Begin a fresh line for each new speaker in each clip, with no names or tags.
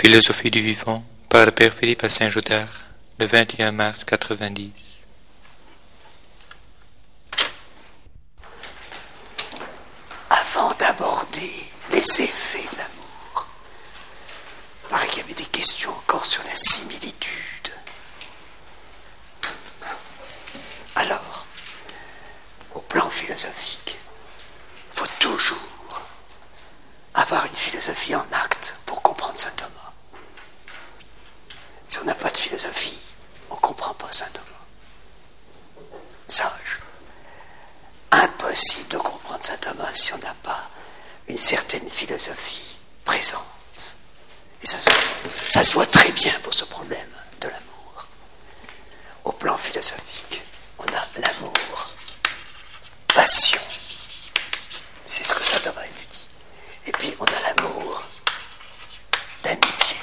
Philosophie du vivant par le Père Philippe à Saint-Joudard, le 21 mars 90.
Avant d'aborder les effets de l'amour, il paraît qu'il y avait des questions encore sur la similitude. Alors, au plan philosophique, il faut toujours avoir une philosophie en acte pour comprendre saint Thomas. Si on n'a pas de philosophie, on ne comprend pas saint Thomas. Sage. Impossible de comprendre saint Thomas si on n'a pas une certaine philosophie présente. Et ça se voit très bien pour ce problème de l'amour. Au plan philosophique, on a l'amour, passion. C'est ce que saint Thomas nous dit. Et puis on a l'amour d'amitié.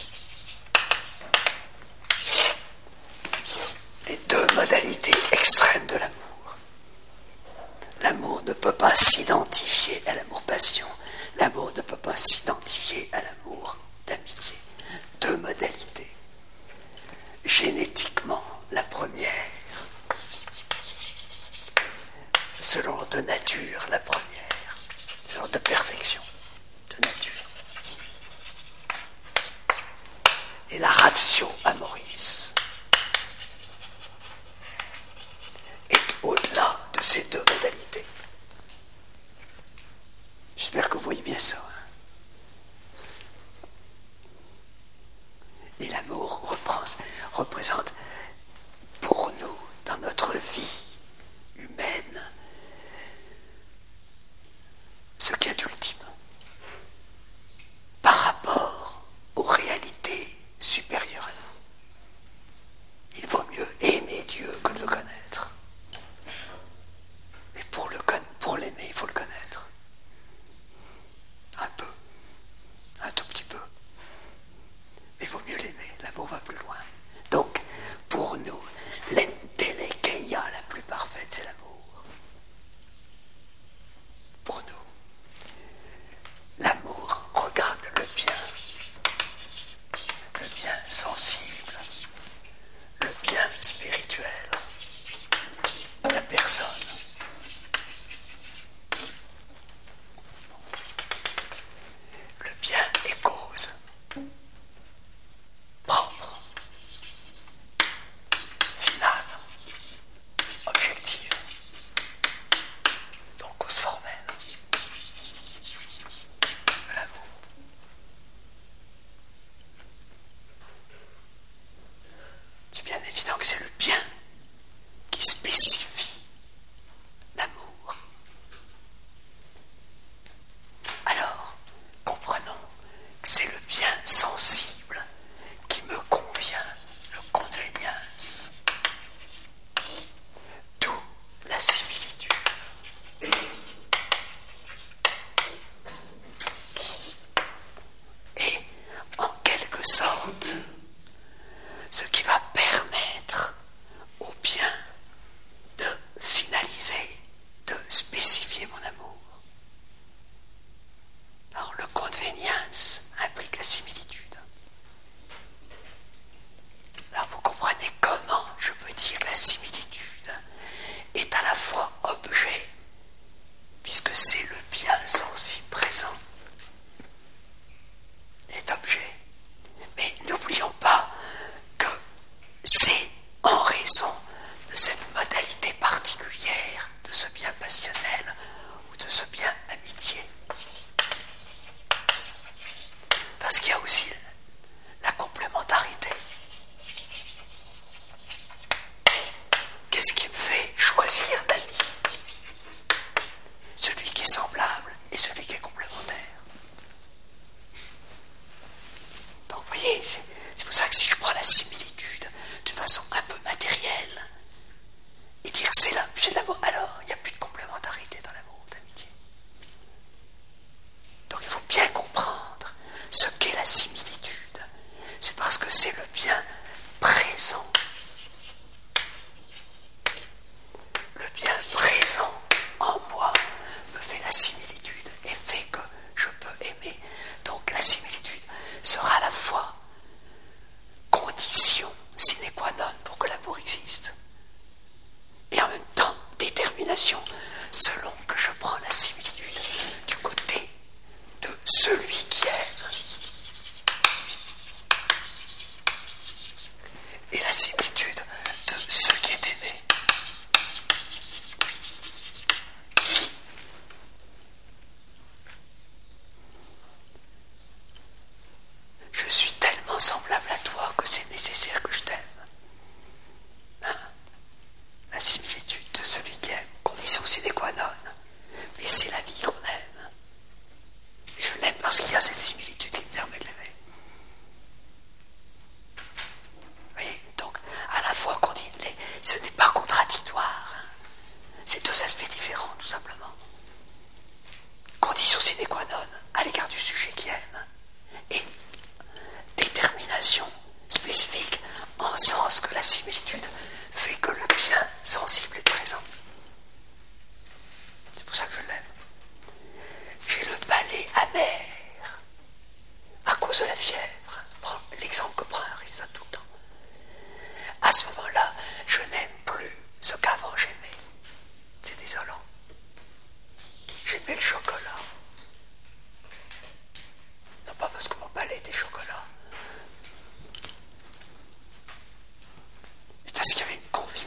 Les deux modalités extrêmes de l'amour. L'amour ne peut pas s'identifier à l'amour-passion. L'amour ne peut pas s'identifier à l'amour d'amitié. Deux modalités. Génétiquement, la première, selon de nature, la première, selon de perfection, de nature. Et la ratio amoris est au-delà de ces deux modalités. J'espère que vous voyez bien ça. Et l'amour représente pour nous, dans notre vie humaine, ce qu'il y a d'ultime par rapport aux réalités supérieures à nous. Il vaut mieux aimer Dieu que de le connaître. Mais pour l'aimer, il faut le connaître. Un peu, un tout petit peu. Mais il vaut mieux l'aimer, l'amour va plus loin. Donc, pour nous, l'entelecheia la plus parfaite, c'est l'amour. Pour nous, l'amour regarde le bien sensible, le bien spirituel, la personne. Le bien est cause propre, finale, objective, donc cause formelle de l'amour. C'est bien évident que c'est le bien qui spécifie l'amour. Alors, comprenons que c'est le bien sensible qui me convient, le convenience. D'où la similitude. Et, en quelque sorte, ce qui va permettre au bien de finaliser, de spécifier mon amour. Alors, le convenience implique la similitude. Alors, vous comprenez comment je peux dire que la similitude est à la fois objet, puisque c'est le bien sensible présent, est objet. Mais n'oublions pas que c'est en raison de cette modalité particulière de ce bien passionnel ou de ce bien amitié. Parce qu'il y a aussi la complémentarité. Qu'est-ce qui me fait choisir l'ami? Celui qui est semblable et celui qui est complémentaire. Donc vous voyez, c'est pour ça que si je prends la similitude de façon un peu matérielle et dire c'est là, j'ai de l'amour, alors il n'y a plus de complémentarité dans l'amour d'amitié. Donc il faut bien comprendre ce qu'est la similitude. C'est parce que c'est le bien présent. Le bien présent en moi me fait la similitude et fait que je peux aimer. Donc la similitude sera à la fois la similitude fait que le bien sensible est présent. C'est pour ça que je l'aime. J'ai le palais amer à cause de la fièvre. Prends l'exemple que prend Arisa tout le temps. À ce moment-là, je n'aime plus ce qu'avant j'aimais. C'est désolant. J'aimais le chocolat. Non pas parce que mon palais était chocolat, mais parce qu'il y avait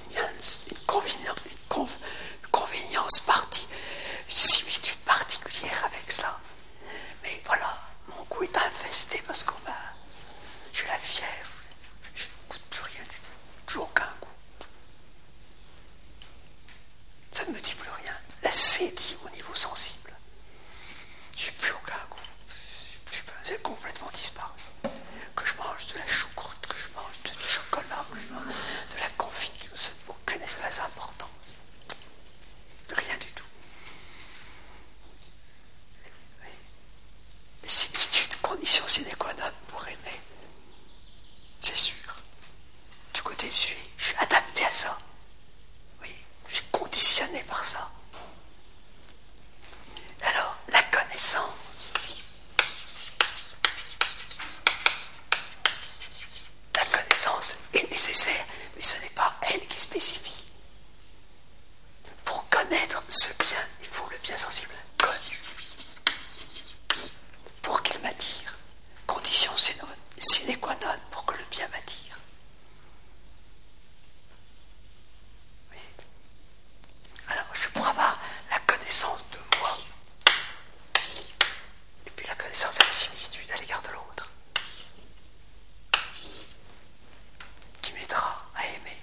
une convenience une similitude particulière avec cela. Mais voilà, mon goût est infesté parce que j'ai la fièvre, je ne goûte plus rien du tout, plus aucun goût. Ça ne me dit plus rien. La cédie au niveau sensible. J'ai plus aucun goût. C'est complètement disparu. Que je mange de la choucroute, que je mange du chocolat, que je mange de la confiture, ça n'a aucune espèce d'importance. Rien du tout. Les similitudes, conditions sine qua non pour aimer. C'est sûr. Du côté je suis adapté à ça. Oui, je suis conditionné par ça. Alors, la connaissance. La connaissance est nécessaire, mais ce n'est pas elle qui spécifie. Pour connaître ce bien, il faut le bien sensible connu. Pour qu'il m'attire. Condition sine qua non pour que le bien m'attire. Oui. Alors, je pourrais avoir la connaissance de moi. Et puis la connaissance à la similitude à l'égard de l'autre. Qui m'aidera à aimer.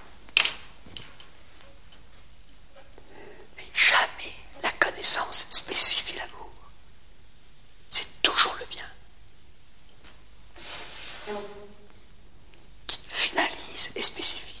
Mais jamais la connaissance spécifie l'amour. C'est toujours le bien qui finalise et spécifie.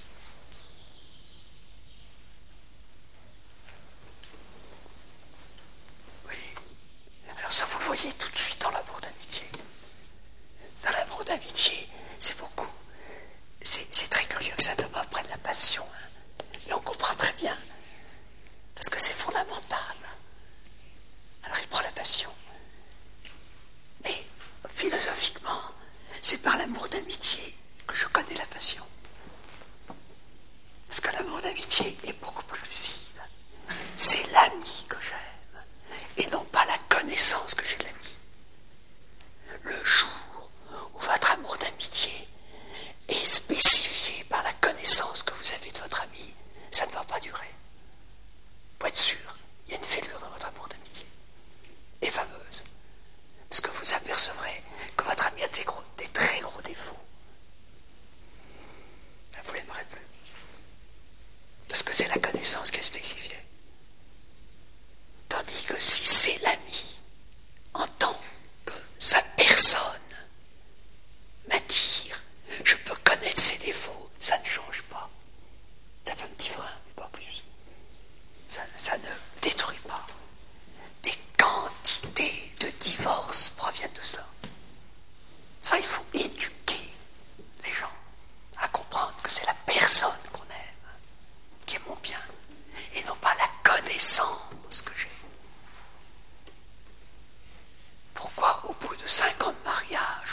Oui. Alors ça, vous le voyez tout de suite dans l'amour d'amitié. Dans l'amour d'amitié, c'est beaucoup. C'est très curieux que Saint Thomas prenne la passion. Hein. Et on comprend très bien. Parce que c'est fondamental. Alors il prend la passion. Mais philosophiquement, c'est par l'amour d'amitié que je connais la passion. Parce que l'amour d'amitié est beaucoup plus lucide. C'est l'ami que j'aime, et non pas la connaissance que j'ai de l'ami. Le jour où votre amour d'amitié est spécifié par la connaissance que vous avez de votre ami, ça ne va pas durer. Pour être sûr, il y a une fêlure dans votre amour d'amitié, et fameuse. Parce que vous apercevrez que votre ami a des très gros défauts. Là, vous ne l'aimerez plus. Parce que c'est la connaissance qui est spécifiée. Tandis que si c'est l'ami, en tant que sa personne m'attire, je peux connaître ses défauts, ça ne change pas. Ça fait un petit frein, mais pas plus. Ça ne détruit pas. Des quantités de divorces proviennent de cela. Ça, il faut éduquer les gens à comprendre que c'est la personne qu'on aime qui est mon bien, et non pas la connaissance que j'ai. Pourquoi, au bout de 5 ans de mariage,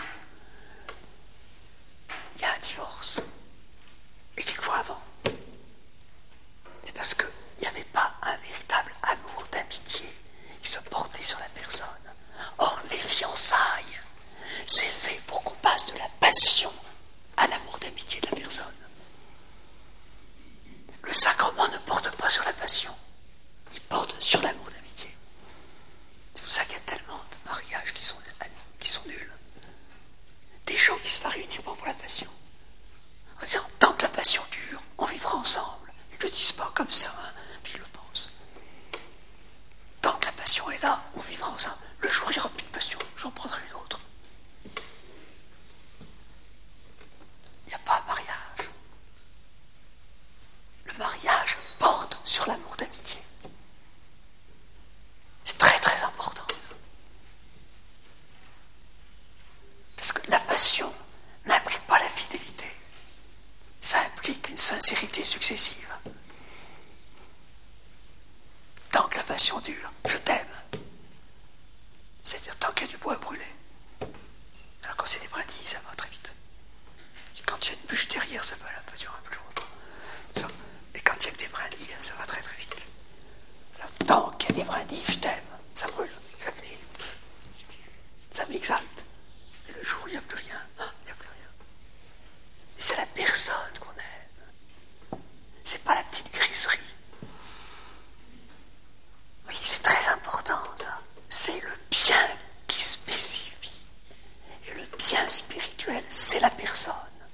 il y a un divorce, et quelquefois avant? C'est parce qu'il n'y avait pas un véritable amour d'amitié qui se portait sur la personne. Or, les fiançailles, c'est fait pour qu'on passe de la passion à l'amour d'amitié de la personne. Le sacrement ne porte pas sur la passion, il porte sur l'amour d'amitié. C'est pour ça qu'il y a tellement de mariages qui sont nuls. Des gens qui se marient uniquement pour la passion. En disant, tant que la passion dure, on vivra ensemble. Ils ne le disent pas comme ça, hein, puis ils le pensent. Tant que la passion est là, on vivra ensemble. Le jour où il n'y aura plus de passion, j'en prendrai une autre. sincérité successive. Tant que la passion dure, je t'aime. C'est-à-dire tant qu'il y a du bois à brûler. Alors quand c'est des brindilles, ça va très vite. Quand il y a une bûche derrière, ça peut aller un peu durer un peu longtemps. Et quand il y a que des brindilles, ça va très très vite. Alors tant qu'il y a des brindilles, je t'aime. Ça brûle, ça m'exalte. Et le jour où il n'y a plus rien, il n'y a plus rien. Et c'est la personne qu'on aime. C'est pas la petite griserie. Oui, c'est très important ça. C'est le bien qui spécifie. Et le bien spirituel, c'est la personne.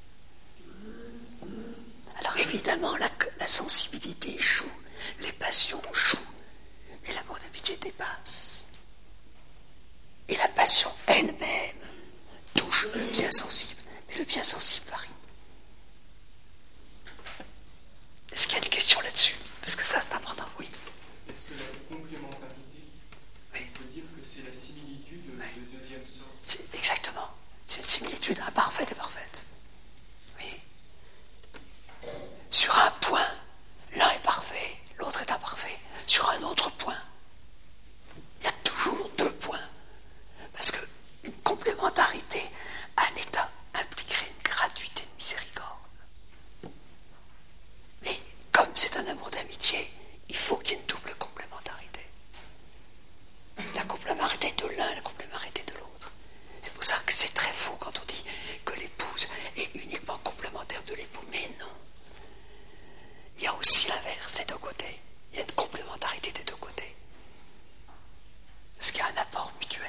Alors évidemment, la sensibilité joue, les passions jouent, mais l'amour d'amitié dépasse. Et la passion elle-même touche le bien sensible, mais le bien sensible varie. Est-ce qu'il y a une question là-dessus? Parce que ça, c'est important, oui.
Est-ce que la complémentarité, on peut dire que c'est la similitude de deuxième sorte?
Exactement. C'est une similitude imparfaite et parfaite. Oui. Sur un point, l'un est parfait, l'autre est imparfait. Sur un autre point, il y a toujours deux points. Parce qu'une complémentarité à l'état impliquerait une gratuité de miséricorde. Mais comme c'est un amour d'amitié, il faut qu'il y ait une double complémentarité. La complémentarité de l'un et la complémentarité de l'autre. C'est pour ça que c'est très faux quand on dit que l'épouse est uniquement complémentaire de l'époux. Mais non. Il y a aussi l'inverse des deux côtés. Il y a une complémentarité des deux côtés. Parce qu'il y a un apport mutuel.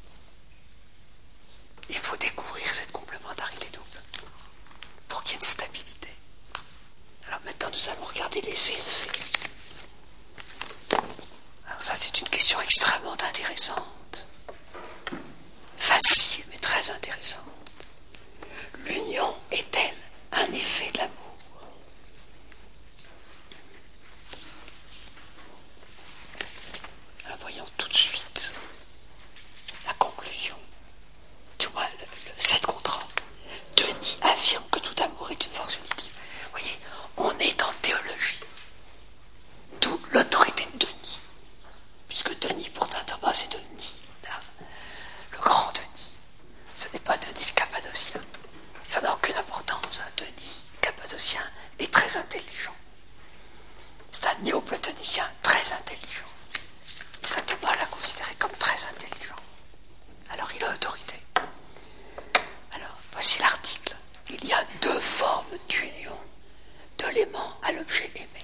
Il faut découvrir cette complémentarité double pour qu'il y ait une stabilité. Alors maintenant, nous allons regarder les effets. Alors ça, c'est une question extrêmement intéressante. Facile, mais très intéressante. L'union est-elle un effet de l'amour? Alors voyons tout de suite la conclusion. Tu vois, cette contrat. Denis affirme que tout amour est une force unitive. Vous voyez, on est en théologie. D'où l'autorité de Denis. Puisque Denis, pour saint Thomas, c'est Denis, là, le grand Denis. Ce n'est pas Denis le Cappadocien. Ça n'a aucune importance. Hein. Denis le Cappadocien est très intelligent. C'est un néoplatonicien très intelligent. Et saint Thomas l'a considéré comme très intelligent. Alors il a autorité. Alors, voici l'article. Il y a deux formes d'union de l'aimant à l'objet aimé.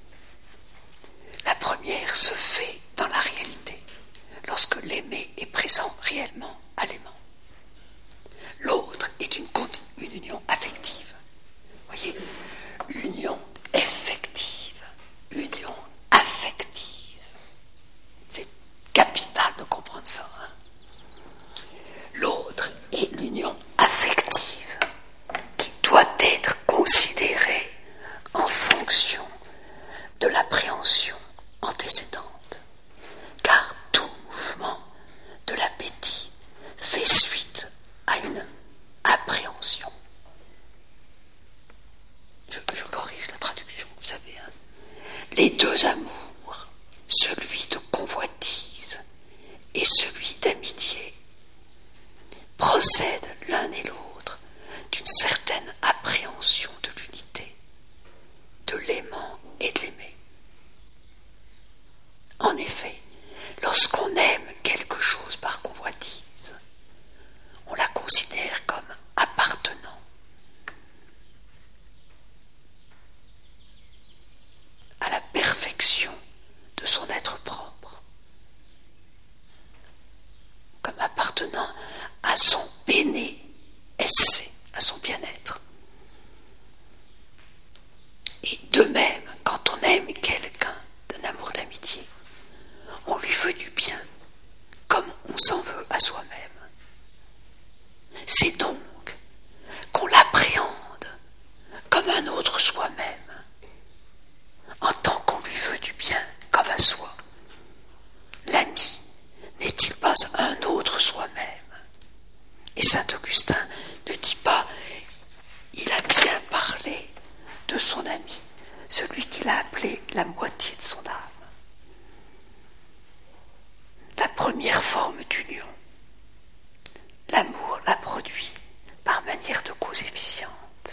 La première se fait dans la réalité, lorsque l'aimé est présent réellement à l'aimant. L'autre est une union affective. Vous voyez, union effective, union affective. C'est capital de comprendre ça. Hein. L'autre est l'union affective, qui doit être considérée en fonction de l'appréhension antécédente, car tout mouvement de l'appétit fait suite à une appréhension. Je corrige la traduction, vous savez. Hein. Les deux amours, celui de convoitise et celui d'amitié, procèdent l'un et l'autre d'une certaine appréhension de l'unité, de l'aimant et de l'aimé. En effet, lorsqu'on aime quelque chose par convoitise, on la considère comme appartenant à la perfection de son être propre, comme appartenant à son bene esse, à son bien-être. Et de même, quand on aime quelqu'un d'un amour d'amitié, on lui veut du bien, comme on s'en veut à soi-même. C'est donc qu'on l'appréhende comme un autre soi-même, en tant qu'on lui veut du bien comme à soi. L'ami n'est-il pas un autre soi-même? Et saint Augustin ne dit pas « il a bien parlé de son ami, celui qu'il a appelé la moitié de son âme. La première forme d'union, l'amour la produit par manière de cause efficiente,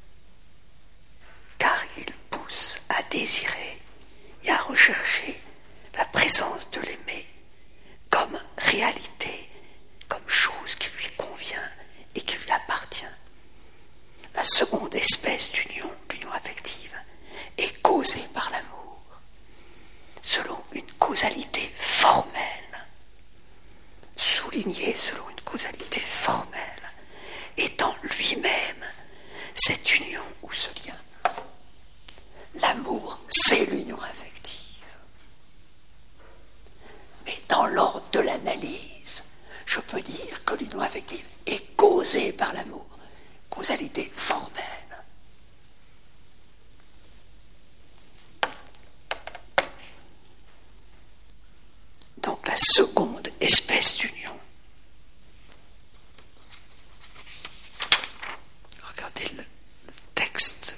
car il pousse à désirer et à rechercher la présence de l'aimé comme réalité, comme chose qui lui convient et qui lui appartient. La seconde espèce d'union, l'union affective, est causée par l'amour, selon une causalité formelle, soulignée selon une causalité formelle, étant lui-même cette union ou ce lien. L'amour, c'est l'union affective. Mais dans l'ordre de l'analyse, je peux dire que l'union affective est causée par l'amour, causalité formelle. Donc la seconde espèce d'union. Regardez le texte.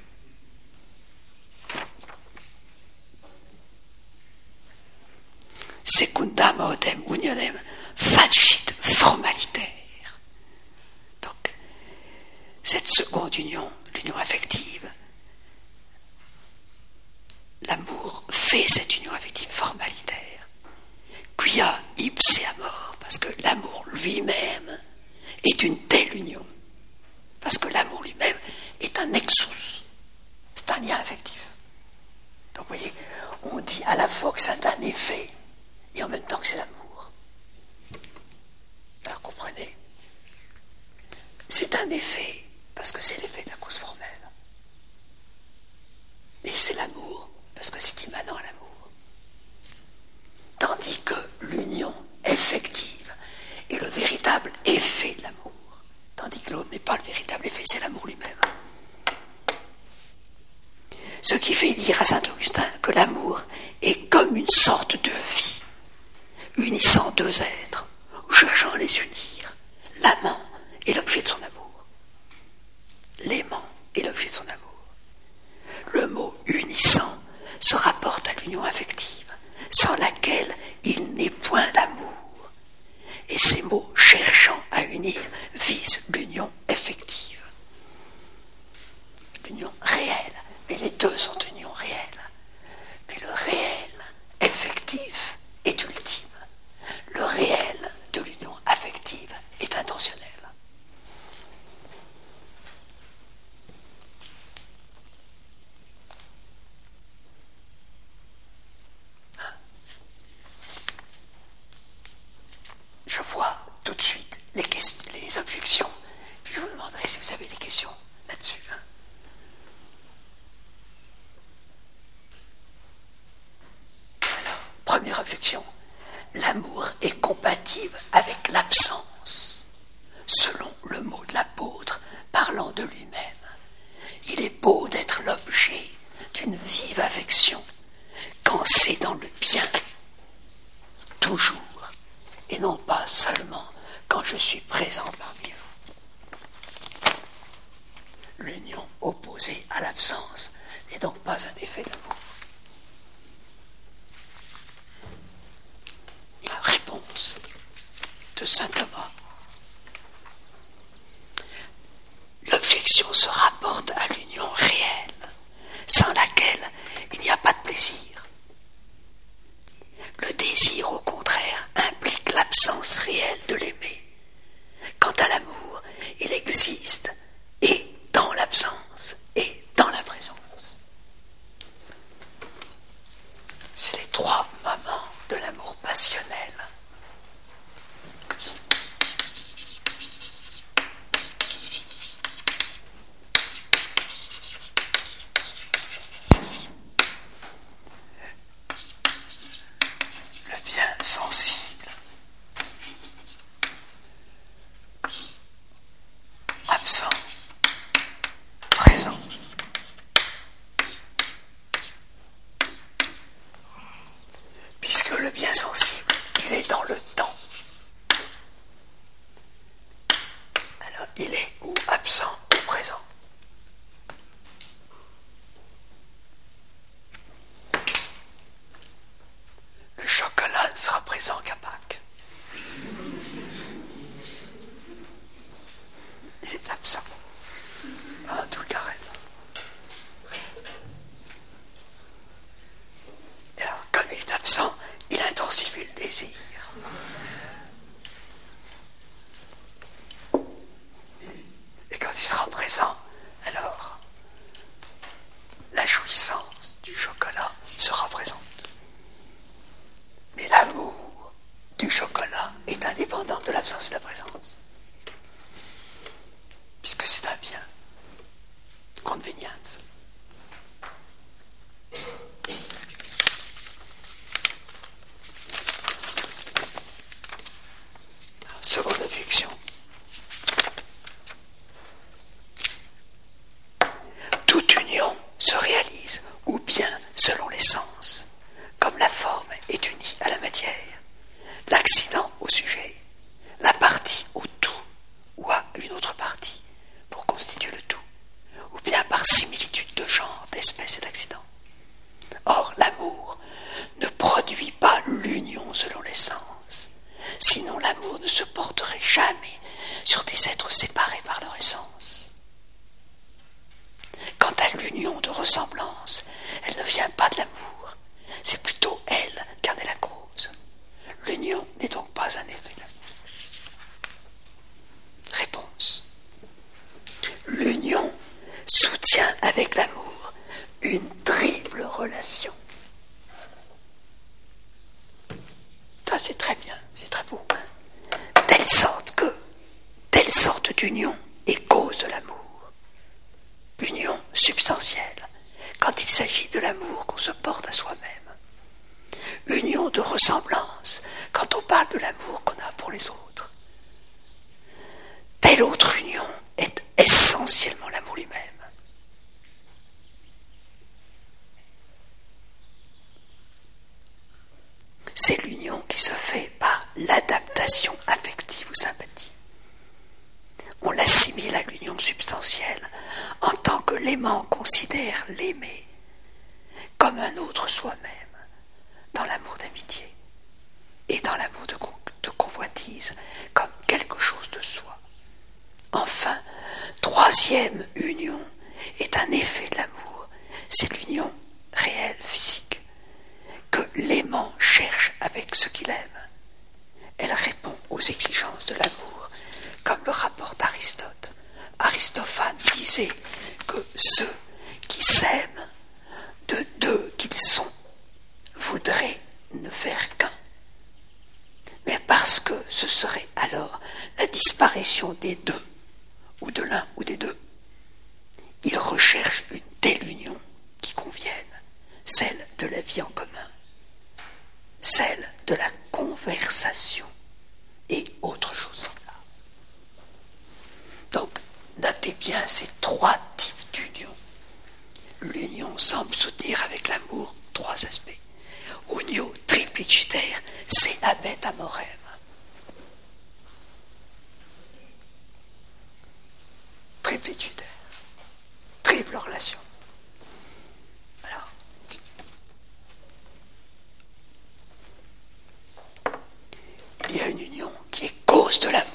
Secundam autem unionem facit formalitaire. Donc, cette seconde union, l'union affective, l'amour fait cette union affective formalitaire. Quia ipse amor, parce que l'amour lui-même est une telle union. Parce que l'amour lui-même est un nexus. C'est un lien affectif. Donc, vous voyez, on dit à la fois que c'est un effet et en même temps que c'est l'amour. Là, comprenez? C'est un effet, parce que c'est l'effet de la cause formelle. Et c'est l'amour, parce que c'est immanent à l'amour. Tandis que l'union effective est le véritable effet de l'amour. Tandis que l'autre n'est pas le véritable effet, c'est l'amour lui-même. Ce qui fait dire à saint Augustin que l'amour est comme une sorte de vie, unissant deux êtres, ou cherchant à les unir. L'amant est l'objet de son amour. L'aimant est l'objet de son amour. Le mot unissant se rapporte à l'union affective, sans laquelle il n'est point d'amour. Et ces mots cherchant à unir visent l'union effective. L'union réelle, mais les deux sont union réelle. Mais le réel effectif est ultime. Le réel de l'union affective est intentionnel. Je vois tout de suite les objections, puis je vous demanderai si vous avez des questions là-dessus. Alors, première objection. L'amour est compatible avec l'absence, selon le mot de l'apôtre parlant de lui-même. Il est beau d'être l'objet d'une vive affection, quand c'est dans le bien, toujours, et non pas seulement quand je suis présent parmi vous. L'union opposée à l'absence n'est donc pas un effet d'amour. La réponse de saint Thomas. L'objection se rapporte à l'union réelle, sans laquelle il n'y a pas de plaisir. Le désir, au contraire, implique l'absence réelle de l'aimer. Quant à l'amour, il existe et dans l'absence et dans la présence. C'est les trois moments de l'amour passionnel. Le bien sensible, est indépendante de l'absence et de la présence. Puisque c'est un bien. Convenience. Seconde objection. Toute union se réalise ou bien selon les sens, comme la forme est unie à la matière, l'accident au sujet, la partie au tout ou à une autre partie pour constituer le tout, ou bien par similitude de genre, d'espèce et d'accident. Or, l'amour ne produit pas l'union selon les sens, sinon l'amour ne se porterait jamais sur des êtres séparés par leur essence. Quant à l'union de ressemblance, elle ne vient pas de l'amour, c'est plutôt elle qui en est la cause. L'union n'est donc pas un effet d'amour. Réponse. L'union soutient avec l'amour une triple relation. Ça, c'est très bien, c'est très beau. Telle sorte d'union est cause de l'amour. Union substantielle, quand il s'agit de l'amour qu'on se porte à soi-même. Union de ressemblance, quand on parle de l'amour qu'on a pour les autres. Telle autre union est essentiellement l'amour lui-même. C'est l'union qui se fait par l'adaptation affective ou sympathie. On l'assimile à l'union substantielle en tant que l'aimant considère l'aimé comme un autre soi-même dans l'amour d'amitié et dans l'amour de convoitise comme quelque chose de soi. Enfin, troisième union est un effet de l'amour, c'est l'union réelle, physique, que l'aimant cherche avec ce qu'il aime. Elle répond aux exigences de l'amour, comme le rapporte Aristote. Aristophane disait que ceux qui s'aiment, de deux qu'ils sont, voudraient ne faire qu'un. Mais parce que ce serait alors la disparition des deux, ou de l'un ou des deux, ils recherchent une telle union qui convienne, celle de la vie en commun, celle de la conversation et autre chose semblables. Donc, notez bien ces trois types d'union. L'union semble soutenir avec l'amour trois aspects. Unio tripliciter, c'est abet amorem. Triplicitaire, triple relation. Alors, il y a une union qui est cause de l'amour.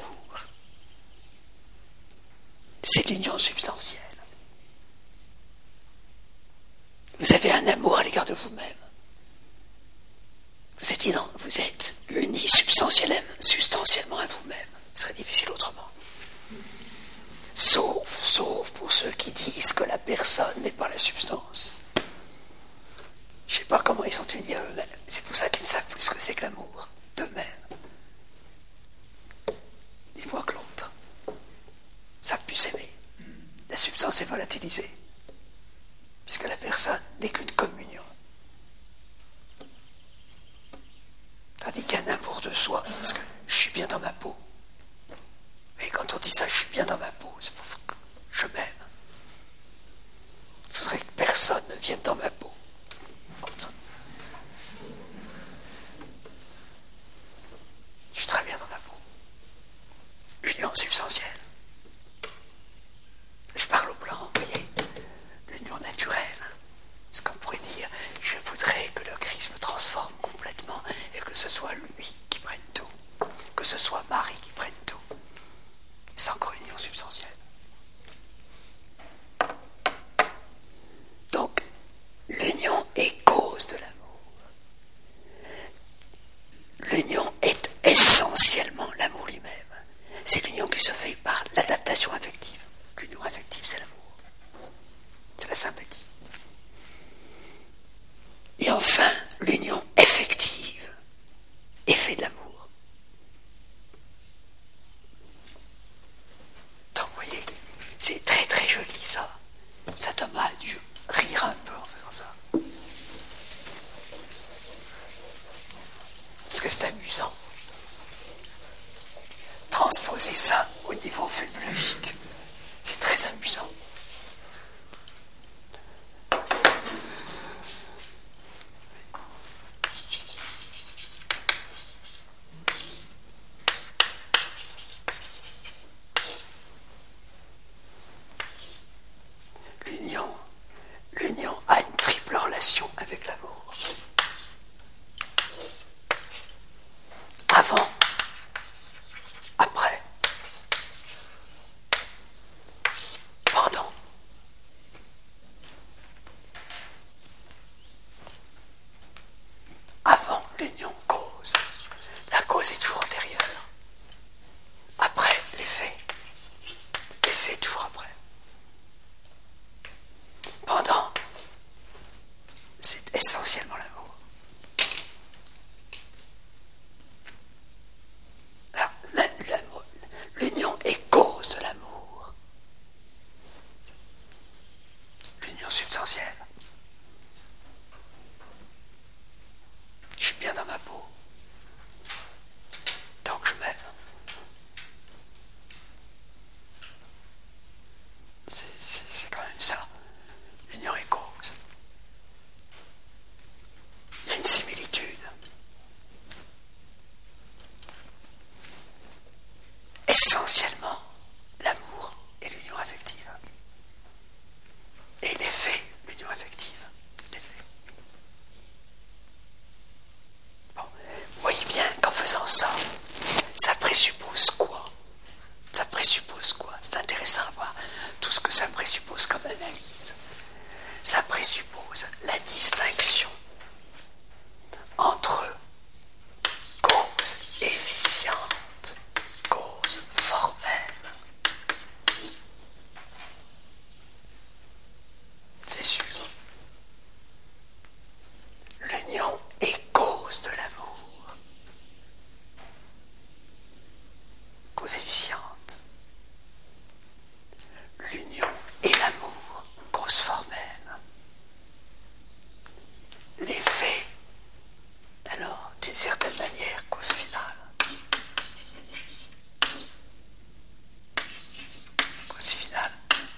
C'est l'union substantielle. Vous avez un amour à l'égard de vous-même. Vous êtes unis substantiellement à vous-même. Ce serait difficile autrement. Sauf pour ceux qui disent que la personne n'est pas la substance. Je ne sais pas comment ils sont unis à eux-mêmes. C'est pour ça qu'ils ne savent plus ce que c'est que l'amour d'eux-mêmes. Ils voient que l'autre ne savent plus s'aimer. La substance est volatilisée, puisque la personne n'est qu'une communion. Tandis qu'un amour de soi, parce que je suis bien dans ma peau. Mais quand on dit ça, je suis bien dans ma peau, c'est pour que je m'aime. Il faudrait que personne ne vienne dans ma peau. Je suis très bien dans ma peau. Union substantielle. Je parle au plan, vous voyez, l'union naturelle. Ce qu'on pourrait dire, je voudrais que le Christ me transforme complètement et que ce soit lui qui prenne tout, que ce soit Marie qui prenne tout. C'est encore une union substantielle. Donc, l'union est cause de l'amour. L'union est essentiellement l'amour lui-même. C'est l'union qui se fait par l'adaptation affective. L'union affective, c'est l'amour. C'est la sympathie. Et enfin, l'union effective, effet de l'amour. composer ça au niveau phénoménologique. C'est très amusant. L'union a une triple relation avec l'amour. Avant, après, pendant. Avant, l'union cause. La cause est toujours antérieure. Après, l'effet. L'effet toujours après. Pendant, c'est essentiellement l'amour. Alors, l'union est cause de l'amour. L'union substantielle. Je suis bien dans ma peau. Donc je m'aime. C'est quand même ça. L'union est cause. Il y a une similitude. Essentiellement, l'amour et l'union affective. Et l'effet, l'union affective. L'effet. Bon, vous voyez bien qu'en faisant ça, ça présuppose quoi? Ça présuppose quoi? C'est intéressant à voir tout ce que ça présuppose comme analyse. Ça présuppose la distinction entre cause efficiente, cause formelle. C'est sûr. L'union est cause de l'amour. Cause efficiente. L'union et l'amour, cause formelle. L'effet, alors, d'une certaine manière, cause finale. Cause finale.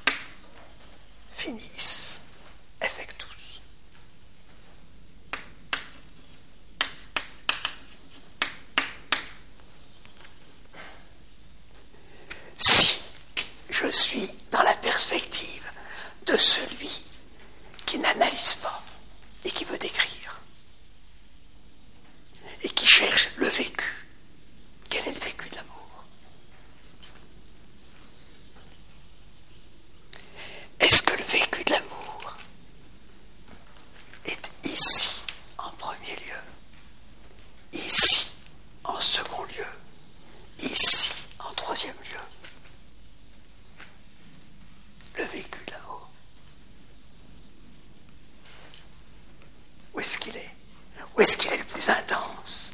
Finis, effectus. Si je suis dans la perspective de celui qui n'analyse pas et qui veut décrire et qui cherche le vécu, quel est le vécu de l'amour? Est-ce que le vécu de l'amour est ici en premier lieu, ici en second lieu, ici en troisième lieu? Le vécu de l'amour. Où est-ce qu'il est? Où est-ce qu'il est le plus intense?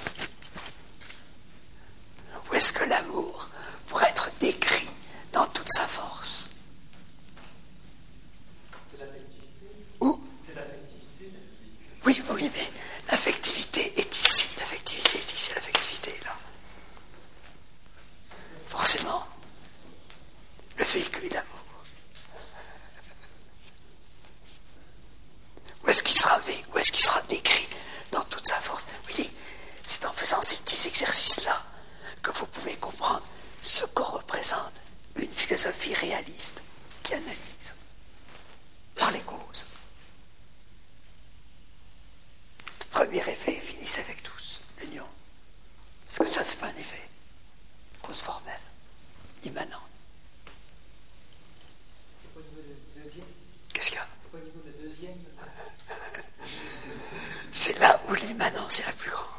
Où est-ce que l'amour pourrait être décrit dans toute sa force?
C'est l'affectivité.
Où?
C'est l'affectivité.
Oui, oui, mais l'affectivité est ici, l'affectivité est ici, l'affectivité est là. Forcément, le vécu de l'amour. Où est-ce qu'il sera vécu? Où est-ce qu'il sera décrit dans toute sa force? Vous voyez, c'est en faisant ces petits exercices-là que vous pouvez comprendre ce que représente une philosophie réaliste qui analyse par les causes. Le premier effet finit avec tous, l'union. Parce que ça, c'est pas un effet. Cause formelle, immanente.
C'est pas au niveau de deuxième.
Qu'est-ce qu'il y a?
C'est pas au niveau de deuxième.
C'est là où l'immanence est la plus grande.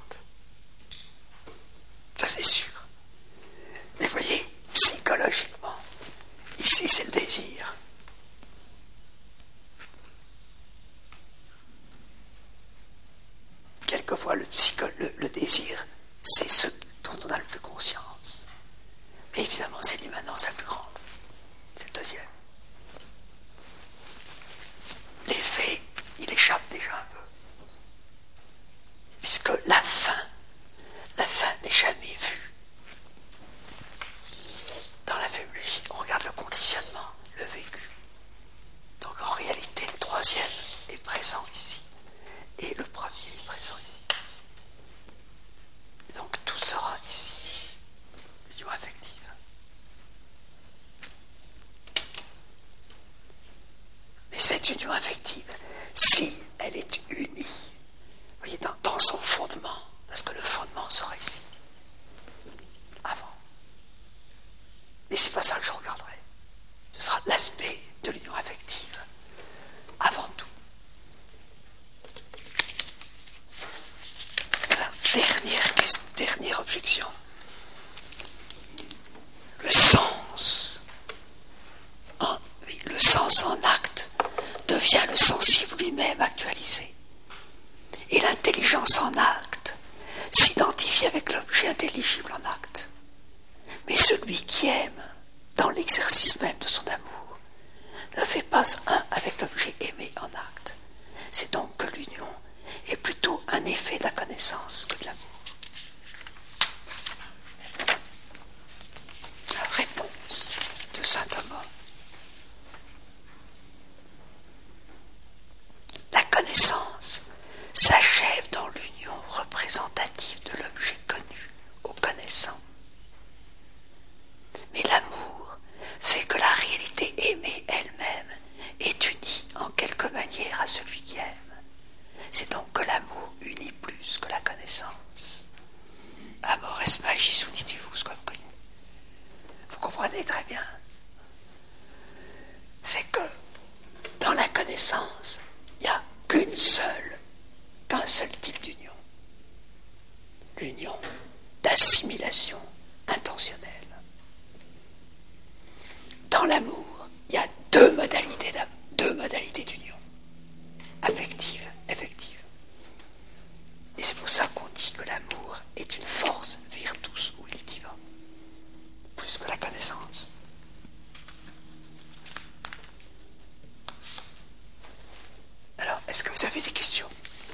Ça, c'est sûr. Mais voyez, psychologiquement, ici, c'est le désir. Quelquefois, le désir, c'est ce dont on a le plus conscience. Mais évidemment, c'est l'immanence la plus grande. C'est le deuxième. L'effet, il échappe déjà un peu. Puisque la fin n'est jamais vue. union affective, si elle est unie, vous voyez, dans son fondement, parce que le fondement sera ici, avant. Mais c'est pas ça que je regarderai. Ce sera l'aspect de l'union affective, avant tout. La dernière objection. Le sens en acte devient le sensible lui-même actualisé. Et l'intelligence en acte s'identifie avec l'objet intelligible en acte. Mais celui qui aime, dans l'exercice même de son amour, ne fait pas un avec l'objet aimé en acte. C'est donc que l'union est plutôt un effet de la connaissance que de l'amour. La réponse de saint Thomas. La connaissance s'achève dans l'union représentative de l'objet connu au connaissant. Mais l'amour fait que la réalité aimée elle-même est unie en quelque manière à celui qui aime. C'est donc que l'amour unit plus que la connaissance. Amores magis unitivus quam cognitum. Vous comprenez très bien. C'est que dans la connaissance, il n'y a qu'un seul type d'union. L'union d'assimilation intentionnelle. Dans l'amour, il y a deux modalités d'union. Affective, effective. Et c'est pour ça qu'on dit que l'amour est une force virtus volitiva, plus que la connaissance. Alors, est-ce que vous avez des questions?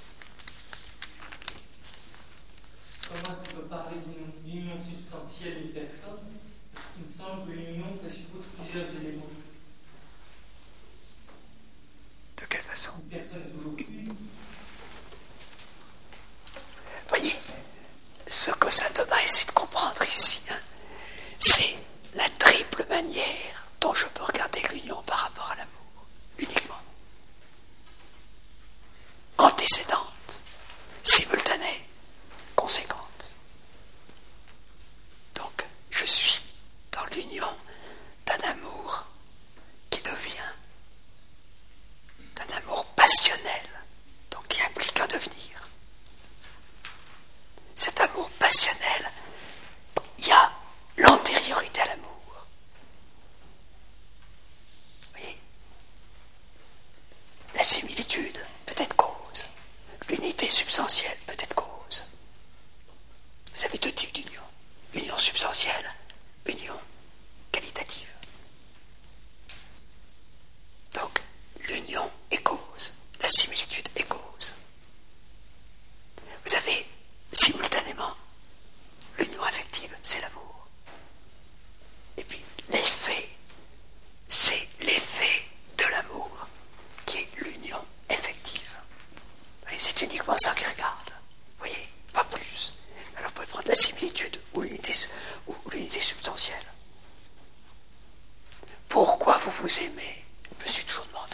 Comment est-ce qu'on peut parler d'une union substantielle d'une personne? Il me semble que l'union présuppose plusieurs éléments.
De quelle façon?
Une personne est toujours une.
Voyez, ce que saint Thomas essaie de comprendre ici, c'est la triple manière dont je peux regarder l'union par rapport à l'amour, uniquement. Antécédente, simultanée, conséquente. Donc, je suis dans l'union d'un amour qui devient, d'un amour passionnel, donc qui implique un devenir. Cet amour passionnel, il y a l'antériorité à l'amour. Vous voyez, la similitude peut être cause, l'unité substantielle peut être cause. Vous avez deux types d'union. Union substantielle, union qualitative. Donc, l'union est cause, la similitude est cause. Vous avez simultanément l'union affective, c'est l'amour. Et puis l'effet, c'est l'effet de l'amour qui est l'union effective. C'est uniquement ça qu'il regarde. Vous voyez, pas plus. Alors vous pouvez prendre la similitude ou l'unité substantielle. Pourquoi vous vous aimez? Je me suis toujours demandé.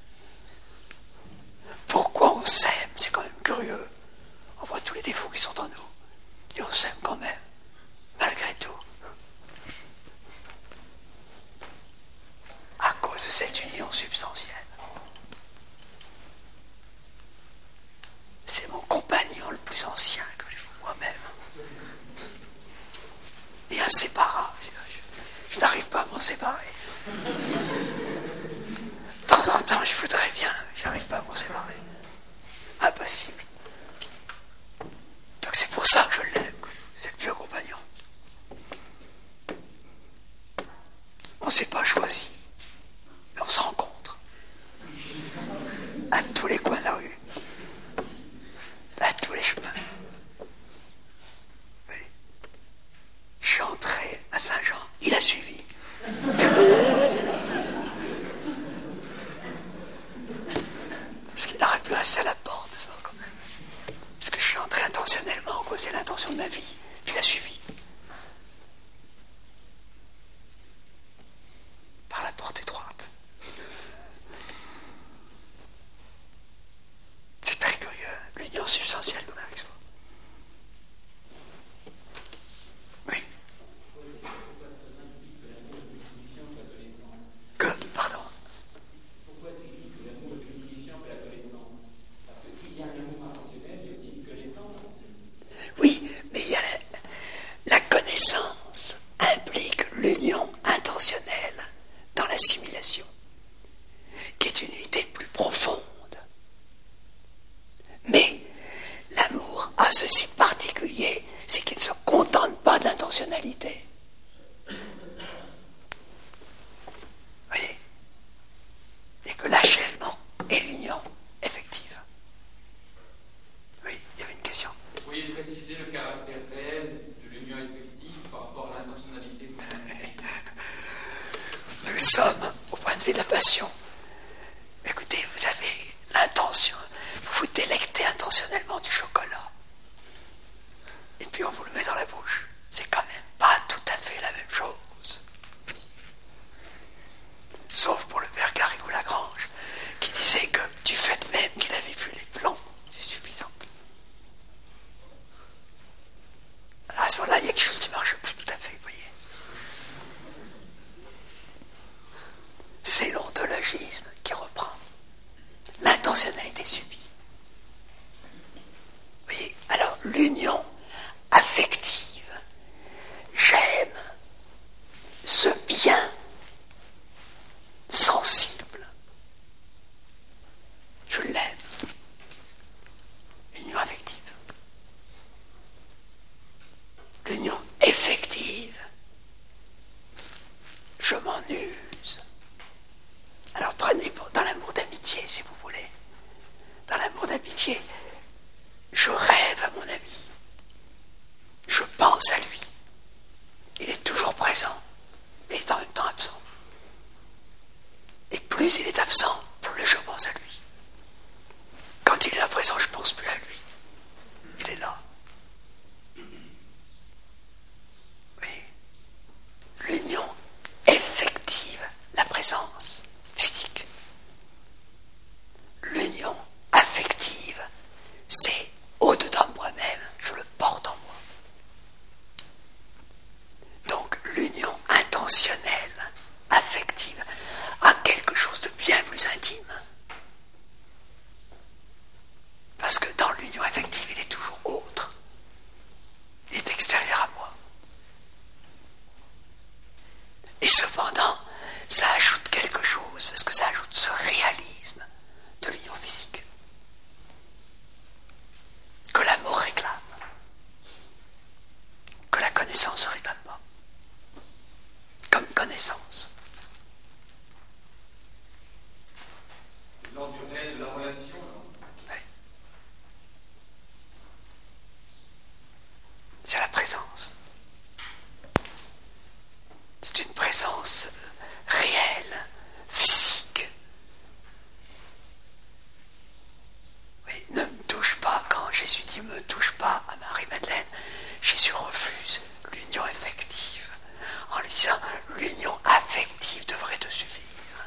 Pourquoi on s'aime? C'est quand même curieux. On voit tous les défauts qui sont en nous. Et on s'aime quand même, malgré tout. À cause de cette union substantielle. C'est mon compagnon le plus ancien que moi-même. Et inséparable. Je n'arrive pas à m'en séparer. De temps en temps, je voudrais bien, je n'arrive pas à m'en séparer. Impossible. Donc c'est pour ça que je l'aime, c'est le vieux compagnon. On ne s'est pas choisi, mais on se rencontre. À tous les coins de la rue. À tous les chemins. Oui. Je suis entré à Saint-Jean, il a suivi. Parce qu'il aurait pu rester à la porte, ça, quand même. Parce que je suis entré intentionnellement, quoi, c'est l'intention de ma vie. Puis il a suivi. Par la porte étroite. présence implique l'union intentionnelle dans l'assimilation, qui est une unité plus profonde. Mais l'amour a ceci de particulier, c'est qu'il ne se contente pas d'intentionnalité. Vous voyez? Et que l'achèvement est l'union effective. Oui, il y avait une question.
Vous pourriez préciser le caractère réel de l'union effective par rapport à l'intentionnalité?
Nous sommes au point de vue de la passion. Écoutez, vous avez l'intention, vous vous délectez intentionnellement du chocolat. Et puis on vous le met dans la bouche. C'est quand même pas tout à fait la même chose. Sauf pour le père Garrigou-Lagrange, qui disait que du fait même qu'il avait vu les plombs, c'est suffisant. Alors à ce moment-là, il y a quelque chose qui ne marche plus tout à fait, vous voyez. C'est l'ontologisme qui reprend. L'intentionnalité suffit. Vous voyez, alors l'union affective, j'aime ce bien sensible, je l'aime, l'union affective. L'union effective, je m'en use. Alors prenez dans l'amour d'amitié, si vous voulez. Dans l'amour d'amitié, je rêve à mon ami. Je pense à lui. Il est toujours présent, mais il est en même temps absent. Et plus il est absent, plus je pense à lui. Quand il est là présent, je ne pense plus à lui. Il est là. Oui. L'union effective, la présence physique. L'union affective, c'est au-dedans de moi-même, je le porte en moi. Donc l'union intentionnelle, affective, a quelque chose de bien plus intime. Parce que dans l'union affective, il est toujours autre. Il est extérieur à moi. Et cependant, ça ajoute quelque chose, parce que ça ajoute ce réalisme de l'union physique que l'amour réclame, que la connaissance ne réclame pas, comme connaissance.
Lors du réel de la relation,
Oui. C'est la présence. C'est une présence réelle, physique. Oui, ne me touche pas. Quand Jésus dit « me touche pas » à Marie-Madeleine, Jésus refuse l'union effective en lui disant « l'union affective devrait te suffire ».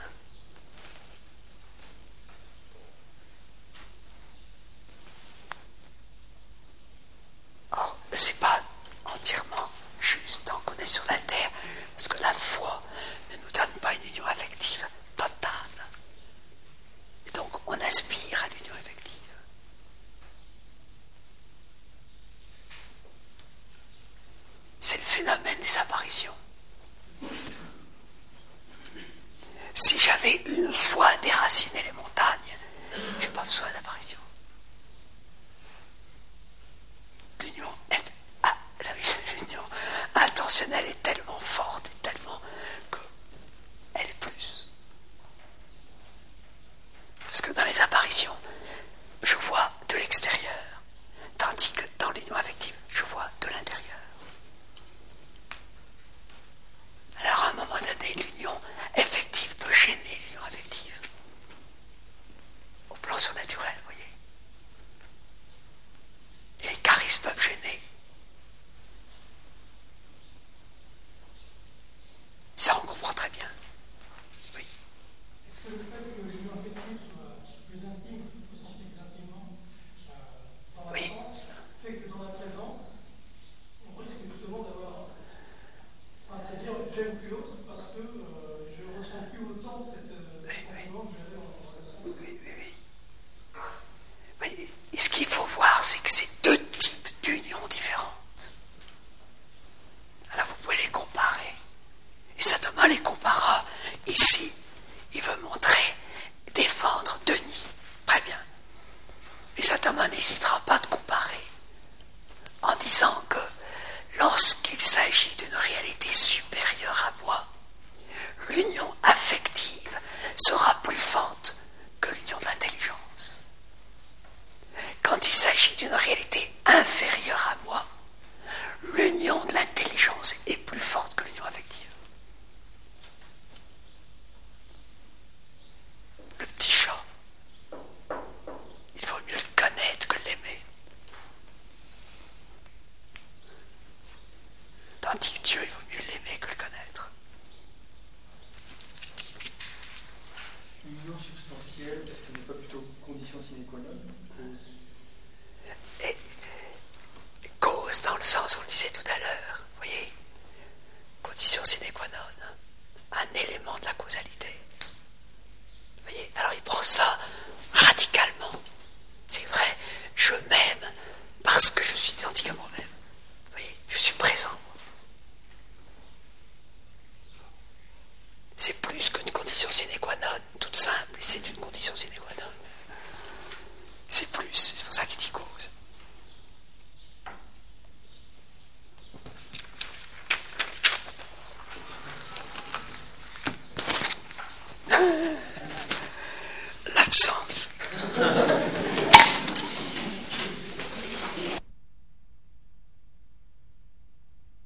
Or, c'est pas entièrement juste tant qu'on est sur la terre, parce que la foi ne nous donne pas une union affective totale. Et donc, on aspire à l'union effective. C'est le phénomène des apparitions. Si j'avais une fois déraciné les montagnes, je n'ai pas besoin d'apparition. L'union intentionnelle est tellement forte et tellement qu'elle est plus. Parce que dans les apparitions, je vois de l'extérieur, tandis que dans l'union affective, je vois de l'intérieur. Alors à un moment donné, l'union effective peut gêner l'union affective. Au plan surnaturel, vous voyez. Et les charismes peuvent gêner. réalité supérieure à moi, l'union affective sera plus forte que l'union de l'intelligence. Quand il s'agit d'une réalité inférieure à moi, l'union de l'intelligence est plus forte que l'union affective. Le petit chat, il vaut mieux le connaître que l'aimer. Tandis que Dieu, il vaut mieux l'aimer que le connaître.
L'union substantielle, est-ce qu'elle n'est pas plutôt condition sine qua non?
Et cause dans le sens, on le disait tout à l'heure, vous voyez, condition sine qua non, un élément de la causalité. Vous voyez, alors il prend ça radicalement. C'est vrai, je m'aime parce que je suis identique à moi-même. Vous voyez, je suis présent. C'est plus qu'une condition sine qua non, toute simple, et c'est une condition sine qua non. C'est plus, c'est pour ça qu'il dit cause. L'absence.